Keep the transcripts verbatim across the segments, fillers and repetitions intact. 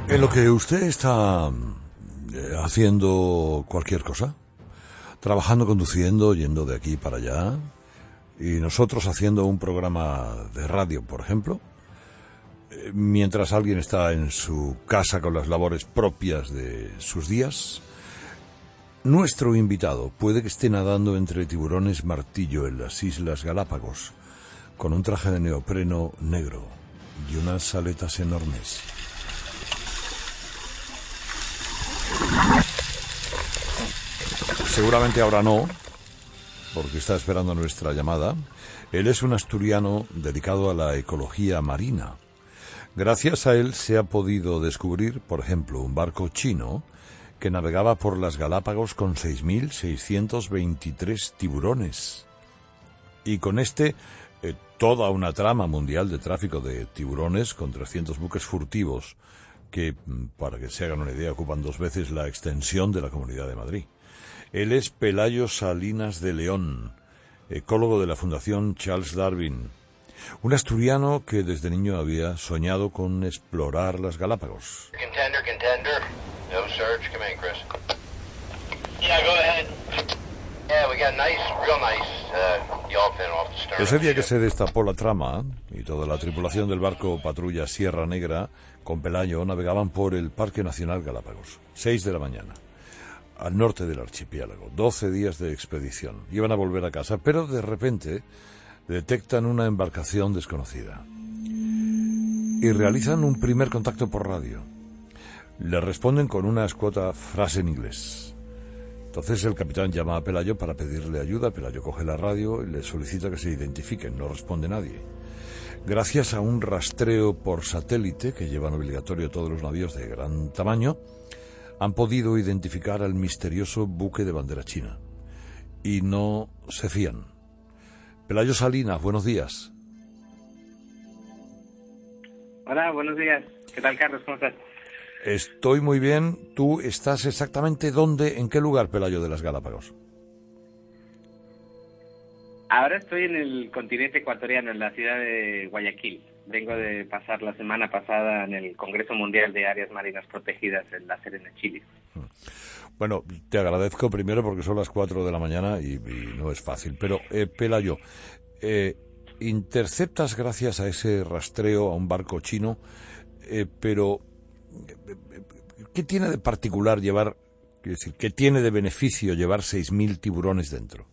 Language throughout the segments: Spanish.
En lo que usted está eh, haciendo cualquier cosa, trabajando, conduciendo, yendo de aquí para allá, y nosotros haciendo un programa de radio, por ejemplo, eh, mientras alguien está en su casa con las labores propias de sus días, nuestro invitado puede que esté nadando entre tiburones martillo en las Islas Galápagos, con un traje de neopreno negro y unas aletas enormes. Seguramente ahora no, porque está esperando nuestra llamada. Él es un asturiano dedicado a la ecología marina. Gracias a él se ha podido descubrir, por ejemplo, un barco chino que navegaba por las Galápagos con seis mil seiscientos veintitrés tiburones. Y con este, eh, toda una trama mundial de tráfico de tiburones con trescientos buques furtivos que, para que se hagan una idea, ocupan dos veces la extensión de la Comunidad de Madrid. Él es Pelayo Salinas de León, ecólogo de la Fundación Charles Darwin, un asturiano que desde niño había soñado con explorar las Galápagos. Contender, contender. No surge. Come in, Chris. Yeah, go ahead. Yeah, we got nice, real nice uh, yellowfin off the stern. Ese día que se destapó la trama y toda la tripulación del barco patrulla Sierra Negra con Pelayo navegaban por el Parque Nacional Galápagos, seis de la mañana. Al norte del archipiélago, doce días de expedición. Iban a volver a casa, pero de repente detectan una embarcación desconocida y realizan un primer contacto por radio. Le responden con una escueta frase en inglés. Entonces el capitán llama a Pelayo para pedirle ayuda. Pelayo coge la radio y le solicita que se identifiquen. No responde nadie. Gracias a un rastreo por satélite que llevan obligatorio todos los navíos de gran tamaño, han podido identificar al misterioso buque de bandera china. Y no se fían. Pelayo Salinas, buenos días. Hola, buenos días. ¿Qué tal, Carlos? ¿Cómo estás? Estoy muy bien. ¿Tú estás exactamente dónde, en qué lugar, Pelayo, de las Galápagos? Ahora estoy en el continente ecuatoriano, en la ciudad de Guayaquil. Vengo de pasar la semana pasada en el Congreso Mundial de Áreas Marinas Protegidas en La Serena, Chile. Bueno, te agradezco primero porque son las cuatro de la mañana y, y no es fácil. Pero, eh, Pelayo, eh, interceptas gracias a ese rastreo a un barco chino, eh, pero ¿qué tiene de particular llevar, quiero decir, qué tiene de beneficio llevar seis mil tiburones dentro?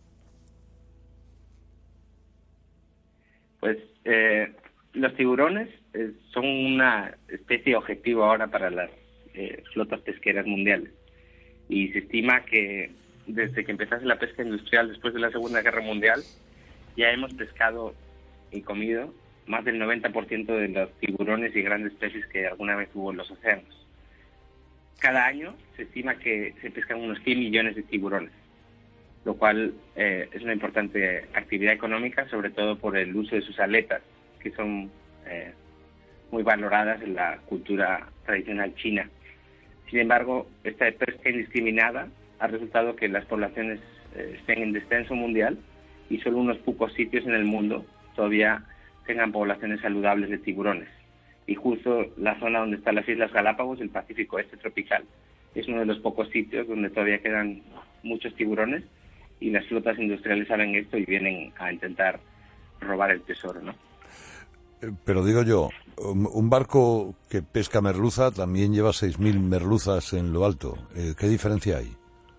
Pues eh, los tiburones eh, son una especie objetivo ahora para las eh, flotas pesqueras mundiales. Y se estima que desde que empezase la pesca industrial después de la Segunda Guerra Mundial, ya hemos pescado y comido más del noventa por ciento de los tiburones y grandes peces que alguna vez hubo en los océanos. Cada año se estima que se pescan unos cien millones de tiburones, lo cual eh, es una importante actividad económica, sobre todo por el uso de sus aletas, que son eh, muy valoradas en la cultura tradicional china. Sin embargo, esta pesca indiscriminada ha resultado que las poblaciones eh, estén en descenso mundial y solo unos pocos sitios en el mundo todavía tengan poblaciones saludables de tiburones. Y justo la zona donde están las Islas Galápagos, el Pacífico Este tropical, es uno de los pocos sitios donde todavía quedan muchos tiburones y las flotas industriales saben esto y vienen a intentar robar el tesoro, ¿no? Pero digo yo, un barco que pesca merluza también lleva seis mil merluzas en lo alto. ¿Qué diferencia hay?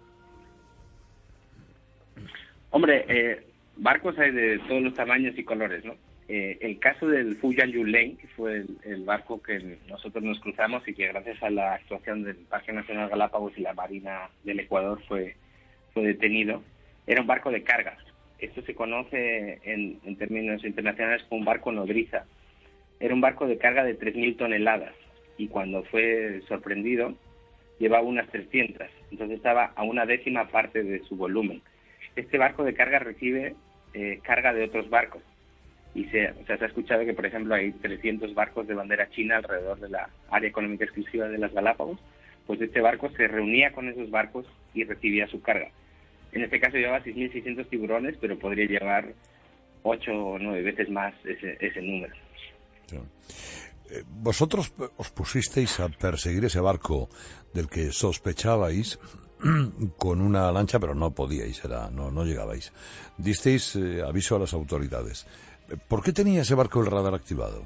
Hombre, eh, barcos hay de todos los tamaños y colores, ¿no? Eh, el caso del Fujian Yuleng, que fue el, el barco que nosotros nos cruzamos y que gracias a la actuación del Parque Nacional Galápagos y la Marina del Ecuador fue, fue detenido, era un barco de carga. Esto se conoce en, en términos internacionales como un barco nodriza. Era un barco de carga de tres mil toneladas y cuando fue sorprendido llevaba unas trescientas, entonces estaba a una décima parte de su volumen. Este barco de carga recibe eh, carga de otros barcos y se, o sea, se ha escuchado que, por ejemplo, hay trescientos barcos de bandera china alrededor de la área económica exclusiva de las Galápagos. Pues este barco se reunía con esos barcos y recibía su carga. En este caso llevaba seis mil seiscientos tiburones, pero podría llevar ocho o nueve veces más ese, ese número. Sí. Eh, vosotros os pusisteis a perseguir ese barco del que sospechabais con una lancha, pero no podíais, era, no, no llegabais. Disteis eh, aviso a las autoridades. ¿Por qué tenía ese barco el radar activado?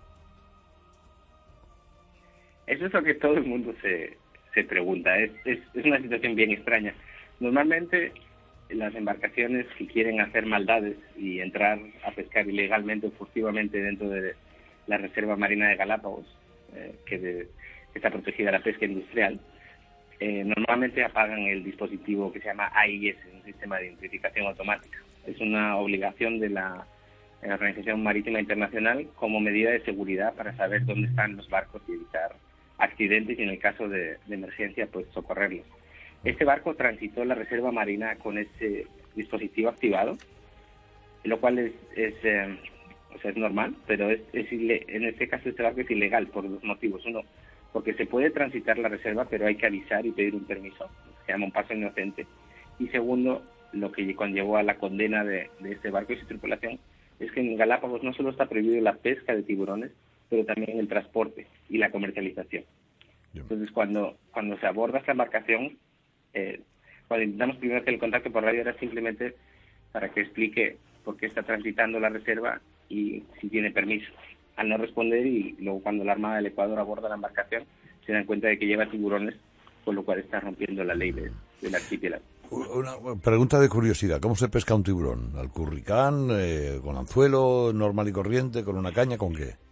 Eso es lo que todo el mundo se, se pregunta. Es, es, es una situación bien extraña. Normalmente las embarcaciones que quieren hacer maldades y entrar a pescar ilegalmente o furtivamente dentro de la Reserva Marina de Galápagos, eh, que, de, que está protegida la pesca industrial, eh, normalmente apagan el dispositivo que se llama A I S, un sistema de identificación automática. Es una obligación de la, de la Organización Marítima Internacional como medida de seguridad para saber dónde están los barcos y evitar accidentes y en el caso de, de emergencia pues socorrerlos. Este barco transitó la Reserva Marina con ese dispositivo activado, lo cual es, es, eh, o sea, es normal, pero es, es ile- en este caso este barco es ilegal por dos motivos. Uno, porque se puede transitar la reserva, pero hay que avisar y pedir un permiso, se llama un paso inocente. Y segundo, lo que conllevó a la condena de, de este barco y su tripulación, es que en Galápagos no solo está prohibido la pesca de tiburones, pero también el transporte y la comercialización. Entonces, cuando, cuando se aborda esta embarcación, eh, cuando intentamos primero hacer el contacto por radio, era simplemente para que explique por qué está transitando la reserva y si tiene permiso. Al no responder, y luego cuando la Armada del Ecuador aborda la embarcación, se dan cuenta de que lleva tiburones, con lo cual está rompiendo la ley de, del archipiélago. Una pregunta de curiosidad. ¿Cómo se pesca un tiburón? ¿Al curricán, eh, con anzuelo normal y corriente, con una caña, con qué?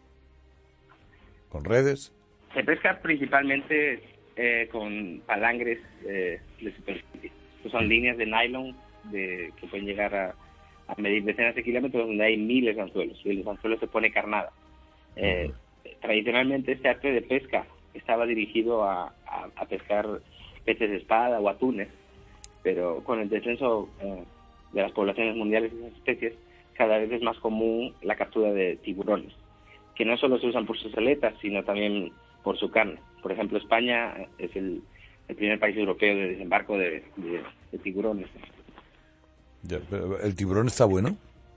¿Con redes? Se pesca principalmente eh, con palangres eh, de superficie. Estos son líneas de nylon de, que pueden llegar a, a medir decenas de kilómetros, donde hay miles de anzuelos, y en los anzuelos se pone carnada. Eh, uh-huh. Tradicionalmente este arte de pesca estaba dirigido a, a, a pescar peces de espada o atunes, pero con el descenso eh, de las poblaciones mundiales de esas especies, cada vez es más común la captura de tiburones, que no solo se usan por sus aletas, sino también por su carne. Por ejemplo, España es el, el primer país europeo de desembarco de, de, de tiburones. Ya, ¿el tiburón está bueno?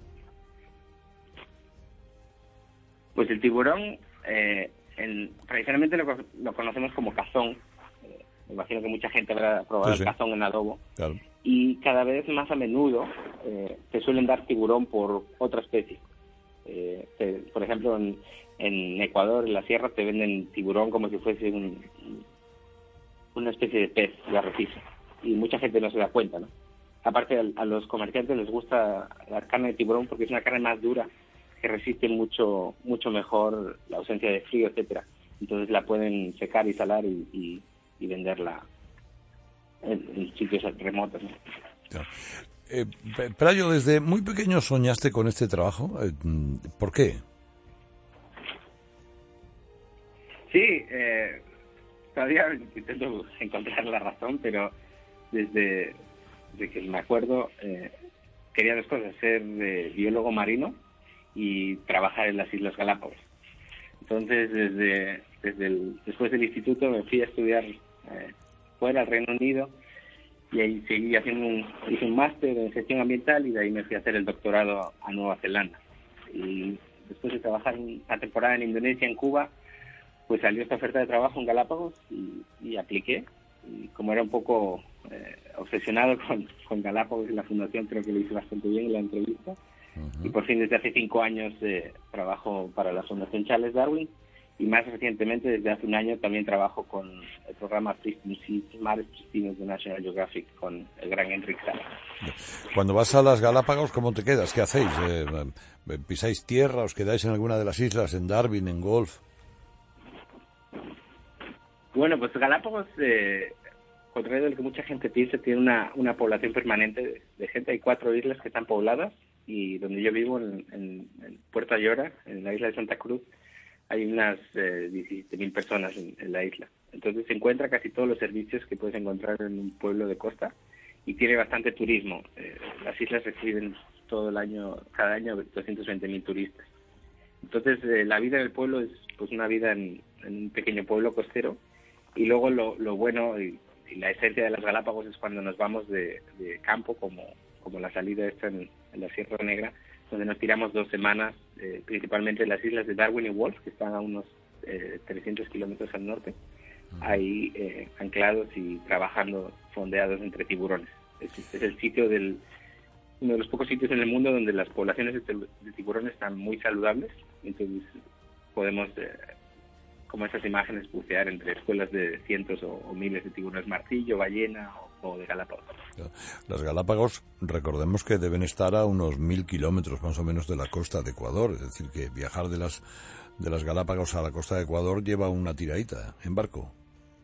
Pues el tiburón, eh, el, tradicionalmente lo, lo conocemos como cazón. Eh, me imagino que mucha gente habrá probado sí, sí. el cazón en adobo. Claro. Y cada vez más a menudo eh, te suelen dar tiburón por otra especie. Eh, te, por ejemplo, en, en Ecuador, en la sierra, te venden tiburón como si fuese un, una especie de pez de arrecife. Y mucha gente no se da cuenta, ¿no? Aparte, a, a los comerciantes les gusta la carne de tiburón porque es una carne más dura, que resiste mucho mucho mejor la ausencia de frío, etcétera. Entonces la pueden secar y salar y, y, y venderla en, en sitios remotos, ¿no? Claro. Eh, Pelayo, desde muy pequeño soñaste con este trabajo. ¿Por qué? Sí, eh, todavía intento encontrar la razón, pero desde, desde que me acuerdo eh, quería dos cosas: ser eh, biólogo marino y trabajar en las Islas Galápagos. Entonces, desde, desde el, después del instituto me fui a estudiar eh, fuera, al Reino Unido, y ahí seguí haciendo un, hice un máster en gestión ambiental y de ahí me fui a hacer el doctorado a Nueva Zelanda. Y después de trabajar una temporada en Indonesia, en Cuba, pues salió esta oferta de trabajo en Galápagos y, y apliqué. Y como era un poco eh, obsesionado con, con Galápagos y la fundación, creo que lo hice bastante bien en la entrevista. Uh-huh. Y por fin desde hace cinco años eh, trabajo para la Fundación Charles Darwin, y más recientemente desde hace un año también trabajo con el programa Pristine Seas, Mares Pristinos de National Geographic, con el gran Enric Sala. Cuando vas a las Galápagos, ¿cómo te quedas? ¿Qué hacéis? Eh, ¿Pisáis tierra? ¿Os quedáis en alguna de las islas? ¿En Darwin? ¿En Golf? Bueno, pues Galápagos, eh, contrario a lo que mucha gente piensa, tiene una, una población permanente de, de gente. Hay cuatro islas que están pobladas, y donde yo vivo, en, en, en Puerto Ayora, en la isla de Santa Cruz, hay unas eh, diecisiete mil personas en, en la isla. Entonces se encuentra casi todos los servicios que puedes encontrar en un pueblo de costa, y tiene bastante turismo. Eh, las islas reciben todo el año, cada año, doscientos veinte mil turistas. Entonces eh, la vida del pueblo es pues una vida en, en un pequeño pueblo costero, y luego lo, lo bueno y, y la esencia de las Galápagos es cuando nos vamos de, de campo, como, como la salida esta en, en la Sierra Negra, donde nos tiramos dos semanas, eh, principalmente en las islas de Darwin y Wolf, que están a unos eh, trescientos kilómetros al norte, ahí eh, anclados y trabajando fondeados entre tiburones. Es, es el sitio del uno de los pocos sitios en el mundo donde las poblaciones de, de tiburones están muy saludables, entonces podemos, eh, como esas imágenes, bucear entre escuelas de cientos o, o miles de tiburones martillo, ballena o, o de Galápagos. Las Galápagos, recordemos que deben estar a unos mil kilómetros más o menos de la costa de Ecuador, es decir, que viajar de las de las Galápagos a la costa de Ecuador lleva una tiradita en barco.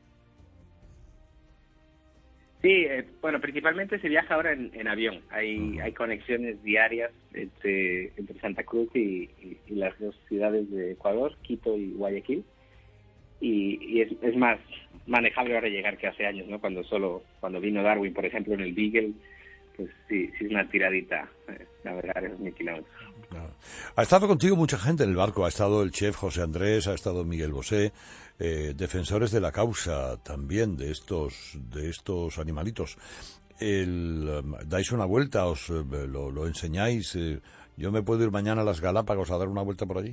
Sí, eh, bueno, principalmente se viaja ahora en, en avión. Hay uh-huh. hay conexiones diarias entre, entre Santa Cruz y, y, y las dos ciudades de Ecuador, Quito y Guayaquil. Y, y es, es más manejable ahora llegar que hace años, ¿no? Cuando solo cuando vino Darwin, por ejemplo, en el Beagle, pues sí, sí es una tiradita eh, navegar esos mil kilómetros. Claro. Ha estado contigo mucha gente en el barco. Ha estado el chef José Andrés, ha estado Miguel Bosé, eh, defensores de la causa también de estos de estos animalitos. El, um, dais una vuelta, os eh, lo, lo enseñáis. Eh, yo me puedo ir mañana a las Galápagos a dar una vuelta por allí.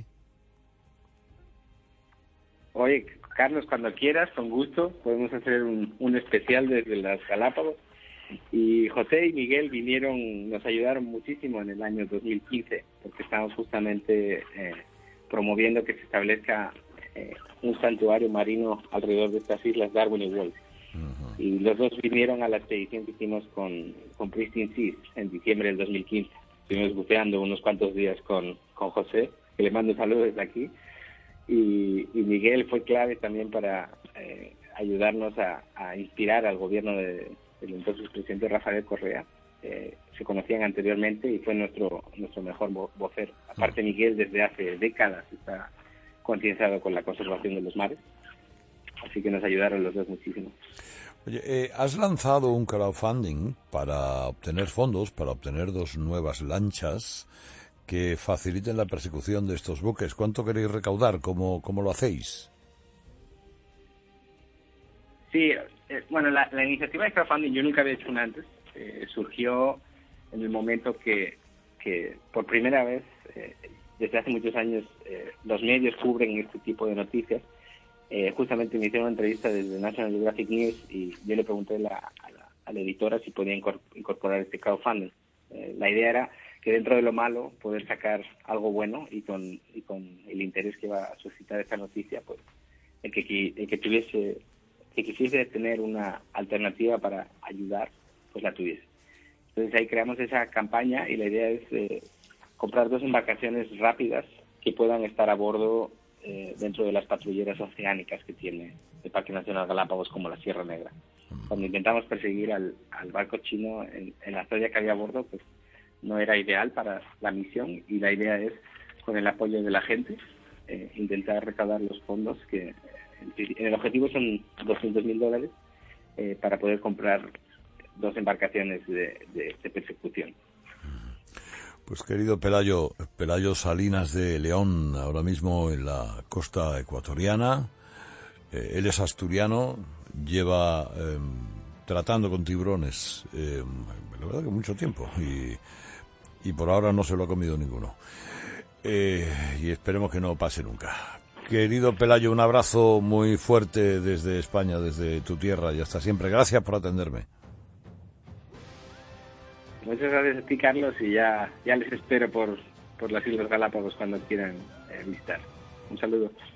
Oye, Carlos, cuando quieras, con gusto, podemos hacer un, un especial desde las Galápagos. Y José y Miguel vinieron, nos ayudaron muchísimo en el año dos mil quince, porque estamos justamente eh, promoviendo que se establezca eh, un santuario marino alrededor de estas islas, Darwin y Wolf. Uh-huh. Y los dos vinieron a la expedición que hicimos con, con Pristine Seas en diciembre del dos mil quince. Estuvimos buceando unos cuantos días con, con José, que le mando saludos desde aquí. Y, y Miguel fue clave también para eh, ayudarnos a, a inspirar al gobierno de el entonces presidente Rafael Correa. Eh, se conocían anteriormente y fue nuestro nuestro mejor vo- vocero. Aparte, Miguel desde hace décadas está concienciado con la conservación de los mares, así que nos ayudaron los dos muchísimo. Oye, eh, has lanzado un crowdfunding para obtener fondos, para obtener dos nuevas lanchas que faciliten la persecución de estos buques. ¿Cuánto queréis recaudar? ¿Cómo, cómo lo hacéis? Sí, eh, bueno, la, la iniciativa de crowdfunding yo nunca había hecho una antes. Eh, surgió en el momento que, que por primera vez, eh, desde hace muchos años, eh, los medios cubren este tipo de noticias. Eh, justamente me hicieron una entrevista desde National Geographic News y yo le pregunté la, a, la, a la editora si podía incorporar este crowdfunding. Eh, la idea era que dentro de lo malo poder sacar algo bueno y con, y con el interés que va a suscitar esta noticia, pues el que, el que tuviese... que quisiese tener una alternativa para ayudar, pues la tuviese. Entonces ahí creamos esa campaña y la idea es eh, comprar dos embarcaciones rápidas que puedan estar a bordo eh, dentro de las patrulleras oceánicas que tiene el Parque Nacional Galápagos, como la Sierra Negra. Cuando intentamos perseguir al, al barco chino en, en la zona que había a bordo, pues no era ideal para la misión y la idea es, con el apoyo de la gente, eh, intentar recaudar los fondos que... El objetivo son doscientos mil dólares eh, para poder comprar dos embarcaciones de, de, de persecución. Pues querido Pelayo, Pelayo Salinas de León, ahora mismo en la costa ecuatoriana. Eh, él es asturiano, lleva eh, tratando con tiburones, eh, la verdad que mucho tiempo, y, y por ahora no se lo ha comido ninguno. Eh, y esperemos que no pase nunca. Querido Pelayo, un abrazo muy fuerte desde España, desde tu tierra, y hasta siempre. Gracias por atenderme. Muchas gracias a ti, Carlos, y ya, ya les espero por, por las Islas Galápagos cuando quieran eh, visitar. Un saludo.